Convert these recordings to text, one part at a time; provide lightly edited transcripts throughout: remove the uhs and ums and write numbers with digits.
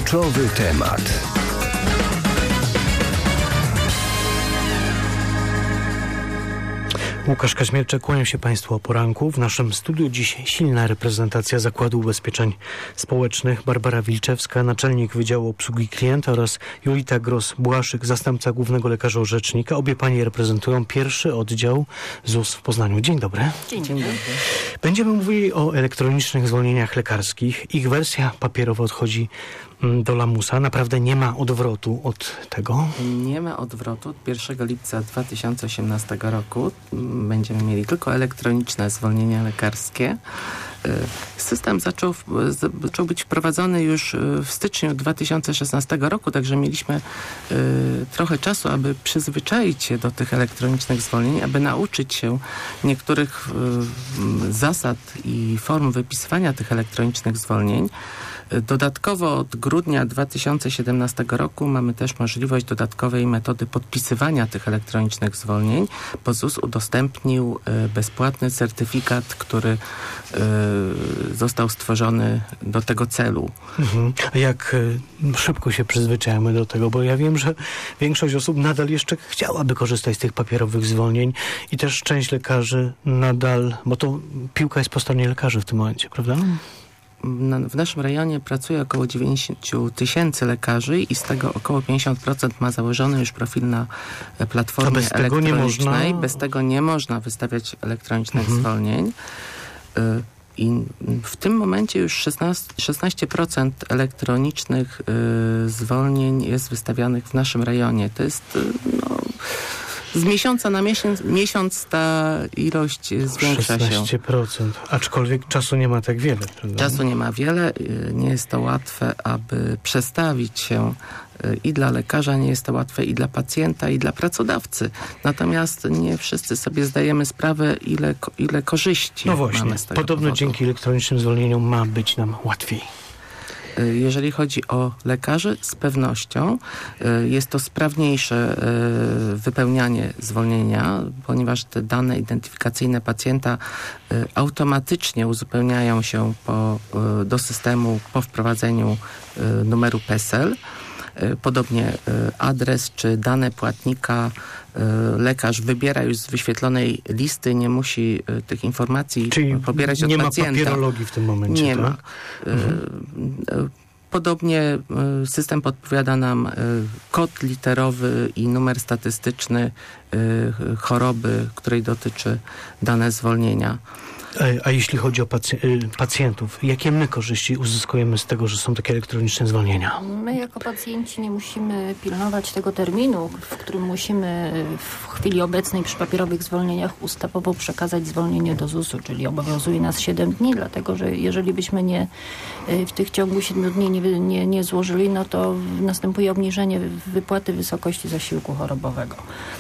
Kluczowy temat. Łukasz Kaźmierczak, kłaniam się Państwu o poranku. W naszym studiu dziś silna reprezentacja Zakładu Ubezpieczeń Społecznych. Barbara Wilczewska, naczelnik Wydziału Obsługi Klienta, oraz Julita Gros-Błaszyk, zastępca głównego lekarza orzecznika. Obie panie reprezentują pierwszy oddział ZUS w Poznaniu. Dzień dobry. Dzień dobry. Będziemy mówili o elektronicznych zwolnieniach lekarskich. Ich wersja papierowa odchodzi do lamusa. Naprawdę nie ma odwrotu od tego? Nie ma odwrotu. Od 1 lipca 2018 roku będziemy mieli tylko elektroniczne zwolnienia lekarskie. System zaczął być wprowadzony już w styczniu 2016 roku, także mieliśmy trochę czasu, aby przyzwyczaić się do tych elektronicznych zwolnień, aby nauczyć się niektórych zasad i form wypisywania tych elektronicznych zwolnień. Dodatkowo od grudnia 2017 roku mamy też możliwość dodatkowej metody podpisywania tych elektronicznych zwolnień, bo ZUS udostępnił bezpłatny certyfikat, który został stworzony do tego celu. A jak szybko się przyzwyczajamy do tego? Bo ja wiem, że większość osób nadal jeszcze chciałaby korzystać z tych papierowych zwolnień i też część lekarzy nadal, bo to piłka jest po stronie lekarzy w tym momencie, prawda? W naszym rejonie pracuje około 90 000 lekarzy i z tego około 50% ma założony już profil na platformie elektronicznej. Bez tego nie można wystawiać elektronicznych zwolnień. I w tym momencie już 16% elektronicznych zwolnień jest wystawianych w naszym rejonie. To jest z miesiąca na miesiąc ta ilość zwiększa się. 16%. Aczkolwiek czasu nie ma tak wiele, prawda? Czasu nie ma wiele. Nie jest to łatwe, aby przestawić się i dla lekarza, nie jest to łatwe i dla pacjenta, i dla pracodawcy. Natomiast nie wszyscy sobie zdajemy sprawę, ile korzyści mamy z tego podobno powodu. dzięki elektronicznym zwolnieniom ma być nam łatwiej. Jeżeli chodzi o lekarzy, z pewnością jest to sprawniejsze wypełnianie zwolnienia, ponieważ te dane identyfikacyjne pacjenta automatycznie uzupełniają się do systemu po wprowadzeniu numeru PESEL. Podobnie adres czy dane płatnika lekarz wybiera już z wyświetlonej listy, nie musi tych informacji pobierać od pacjenta. Nie ma papierologii w tym momencie, nie tak? ma. Podobnie system podpowiada nam kod literowy i numer statystyczny choroby, której dotyczy dane zwolnienia. A jeśli chodzi o pacjentów, jakie my korzyści uzyskujemy z tego, że są takie elektroniczne zwolnienia? My jako pacjenci nie musimy pilnować tego terminu, w którym musimy w chwili obecnej przy papierowych zwolnieniach ustawowo przekazać zwolnienie do ZUS-u, czyli obowiązuje nas 7 dni, dlatego że jeżeli byśmy w tych ciągu 7 dni nie złożyli, no to następuje obniżenie wypłaty wysokości zasiłku chorobowego.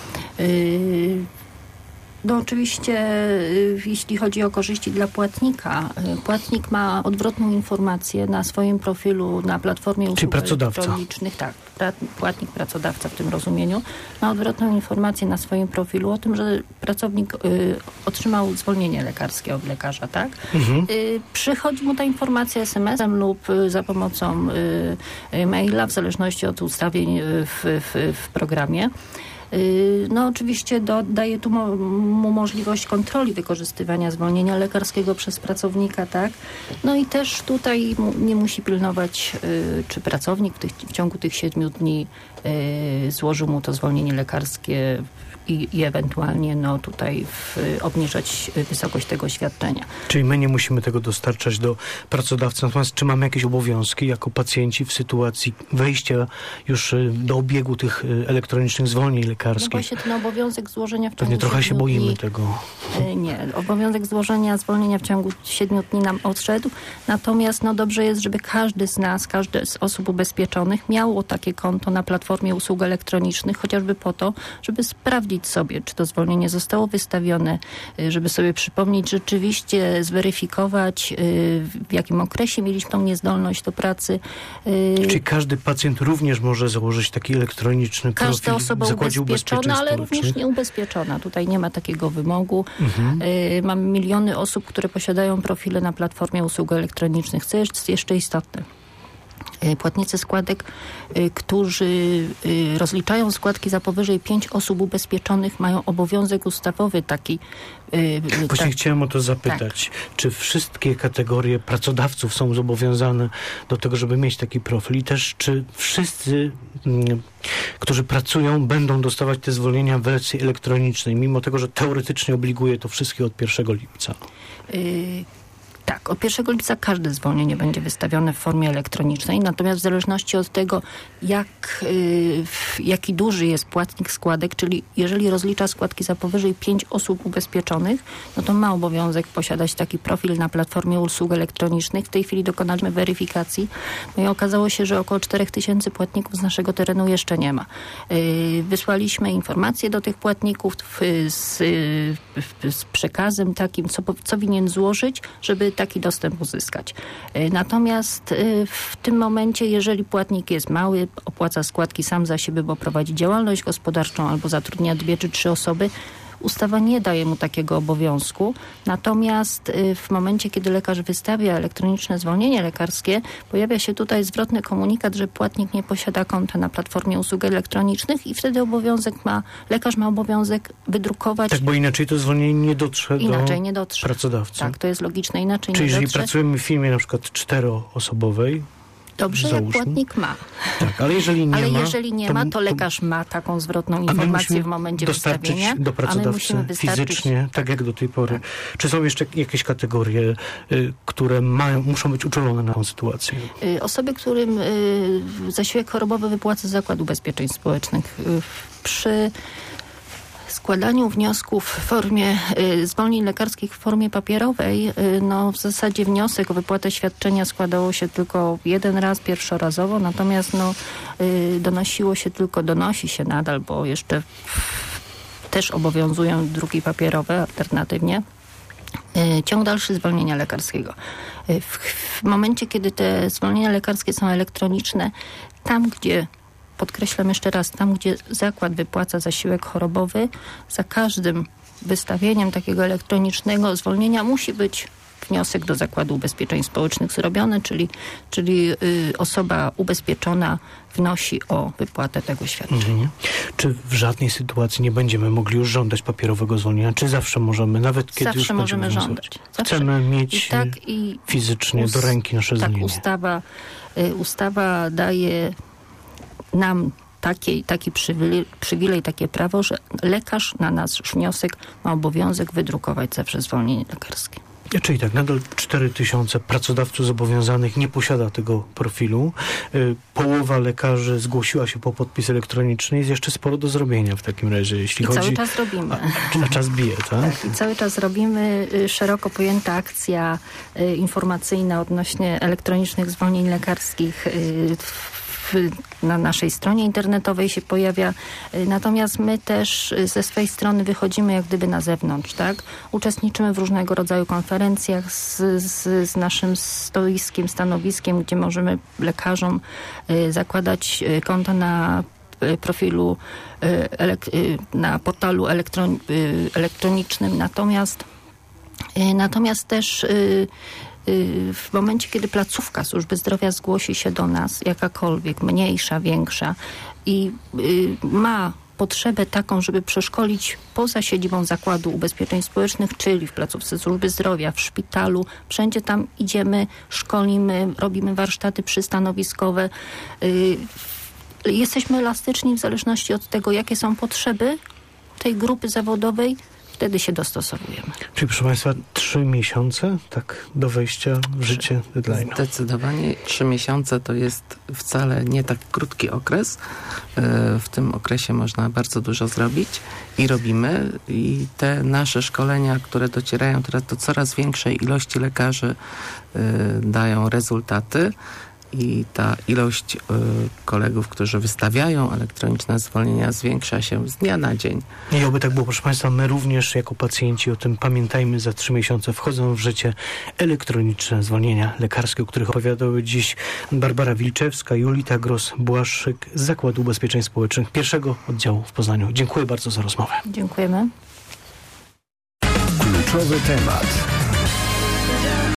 No oczywiście, jeśli chodzi o korzyści dla płatnika, płatnik ma odwrotną informację na swoim profilu na platformie usług elektronicznych. Tak, płatnik, pracodawca w tym rozumieniu, ma odwrotną informację na swoim profilu o tym, że pracownik otrzymał zwolnienie lekarskie od lekarza, tak? Przychodzi mu ta informacja SMS-em lub za pomocą maila, w zależności od ustawień w programie. No oczywiście daje tu mu możliwość kontroli wykorzystywania zwolnienia lekarskiego przez pracownika, tak? No i też tutaj nie musi pilnować, czy pracownik w ciągu tych 7 dni złożył mu to zwolnienie lekarskie i ewentualnie tutaj obniżać wysokość tego świadczenia. Czyli my nie musimy tego dostarczać do pracodawcy. Natomiast czy mamy jakieś obowiązki jako pacjenci w sytuacji wejścia już do obiegu tych elektronicznych zwolnień lekarskich? No właśnie ten obowiązek złożenia w ciągu pewnie trochę się boimy dni, tego. Nie, obowiązek złożenia zwolnienia w ciągu 7 dni nam odszedł. Natomiast dobrze jest, żeby każdy z nas, każdy z osób ubezpieczonych miało takie konto na platformie usług elektronicznych, chociażby po to, żeby sprawdzić sobie, czy to zwolnienie zostało wystawione, żeby sobie przypomnieć, rzeczywiście zweryfikować, w jakim okresie mieliśmy tą niezdolność do pracy. Czyli każdy pacjent również może założyć taki elektroniczny profil każda osoba w Zakładzie Ubezpieczeń ubezpieczona, ale Społecznych? również nieubezpieczona. Tutaj nie ma takiego wymogu. Mamy miliony osób, które posiadają profile na platformie usług elektronicznych. Co jest jeszcze istotne? Płatnicy składek, którzy rozliczają składki za powyżej 5 osób ubezpieczonych, mają obowiązek ustawowy taki. Właśnie chciałem o to zapytać. Tak. Czy wszystkie kategorie pracodawców są zobowiązane do tego, żeby mieć taki profil? I też czy wszyscy, którzy pracują, będą dostawać te zwolnienia w wersji elektronicznej, mimo tego, że teoretycznie obliguje to wszystkich od 1 lipca? Tak, od 1 lipca każde zwolnienie będzie wystawione w formie elektronicznej, natomiast w zależności od tego, jaki duży jest płatnik składek, czyli jeżeli rozlicza składki za powyżej 5 osób ubezpieczonych, no to ma obowiązek posiadać taki profil na platformie usług elektronicznych. W tej chwili dokonaliśmy weryfikacji, no i okazało się, że około 4000 płatników z naszego terenu jeszcze nie ma. Wysłaliśmy informacje do tych płatników z przekazem takim, co winien złożyć, żeby taki dostęp uzyskać. Natomiast w tym momencie, jeżeli płatnik jest mały, opłaca składki sam za siebie, bo prowadzi działalność gospodarczą albo zatrudnia 2 czy 3 osoby, ustawa nie daje mu takiego obowiązku. Natomiast w momencie, kiedy lekarz wystawia elektroniczne zwolnienie lekarskie, pojawia się tutaj zwrotny komunikat, że płatnik nie posiada konta na platformie usług elektronicznych i wtedy lekarz ma obowiązek wydrukować. Tak, bo inaczej to zwolnienie nie dotrze do pracodawcy. Tak, to jest logiczne, inaczej czyli nie dotrze. Czyli jeżeli pracujemy w firmie na przykład 4-osobowej, dobrze, jak płatnik ma. Tak, ale jeżeli nie ma, to lekarz ma taką zwrotną informację w momencie wystawienia. Do pracodawcy fizycznie, tak jak do tej pory. Tak. Czy są jeszcze jakieś kategorie, które muszą być uczulone na tę sytuację? Osoby, którym zasiłek chorobowy wypłaca Zakład Ubezpieczeń Społecznych. Przy składaniu wniosków w formie zwolnień lekarskich w formie papierowej, no w zasadzie wniosek o wypłatę świadczenia składało się tylko jeden raz, pierwszorazowo, natomiast donosi się nadal, bo jeszcze też obowiązują druki papierowe alternatywnie, ciąg dalszy zwolnienia lekarskiego. W momencie, kiedy te zwolnienia lekarskie są elektroniczne, podkreślam jeszcze raz, tam gdzie zakład wypłaca zasiłek chorobowy, za każdym wystawieniem takiego elektronicznego zwolnienia musi być wniosek do Zakładu Ubezpieczeń Społecznych zrobiony, czyli osoba ubezpieczona wnosi o wypłatę tego świadczenia. Czy w żadnej sytuacji nie będziemy mogli już żądać papierowego zwolnienia? Czy zawsze możemy, nawet kiedy zawsze już możemy żądać? Chcemy mieć fizycznie do ręki nasze zwolnienie. Ustawa daje nam taki przywilej, takie prawo, że lekarz na nasz wniosek ma obowiązek wydrukować zawsze zwolnienie lekarskie. Czyli tak, nadal 4000 pracodawców zobowiązanych nie posiada tego profilu. Połowa lekarzy zgłosiła się po podpis elektroniczny. Jest jeszcze sporo do zrobienia w takim razie, jeśli chodzi... cały czas robimy. Na czas bije, tak? Tak, i cały czas robimy. Szeroko pojęta akcja informacyjna odnośnie elektronicznych zwolnień lekarskich na naszej stronie internetowej się pojawia. Natomiast my też ze swojej strony wychodzimy jak gdyby na zewnątrz, tak? Uczestniczymy w różnego rodzaju konferencjach z naszym stanowiskiem, gdzie możemy lekarzom zakładać konta na profilu, na portalu elektronicznym. Natomiast też w momencie, kiedy placówka służby zdrowia zgłosi się do nas, jakakolwiek, mniejsza, większa i ma potrzebę taką, żeby przeszkolić poza siedzibą Zakładu Ubezpieczeń Społecznych, czyli w placówce służby zdrowia, w szpitalu, wszędzie tam idziemy, szkolimy, robimy warsztaty przystanowiskowe. Jesteśmy elastyczni w zależności od tego, jakie są potrzeby tej grupy zawodowej, wtedy się dostosowujemy. Czyli proszę Państwa, 3 miesiące tak do wejścia w życie deadline'u? Zdecydowanie 3 miesiące to jest wcale nie tak krótki okres. W tym okresie można bardzo dużo zrobić i robimy. I te nasze szkolenia, które docierają teraz do coraz większej ilości lekarzy, dają rezultaty. I ta ilość kolegów, którzy wystawiają elektroniczne zwolnienia, zwiększa się z dnia na dzień. I oby tak było, proszę Państwa, my również jako pacjenci o tym pamiętajmy. Za 3 miesiące wchodzą w życie elektroniczne zwolnienia lekarskie, o których opowiadały dziś Barbara Wilczewska, Jolita Gross-Błaszczyk z Zakładu Ubezpieczeń Społecznych, pierwszego oddziału w Poznaniu. Dziękuję bardzo za rozmowę. Dziękujemy. Kluczowy temat.